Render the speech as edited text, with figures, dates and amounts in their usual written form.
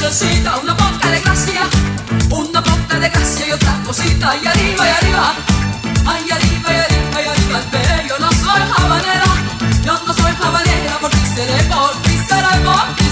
necesita una poca de gracia y otra cosita. Y arriba, y arriba, ay, arriba, y arriba, y arriba. Pero yo no soy habanera porque seré, por ti seré, por ti seré, por ti.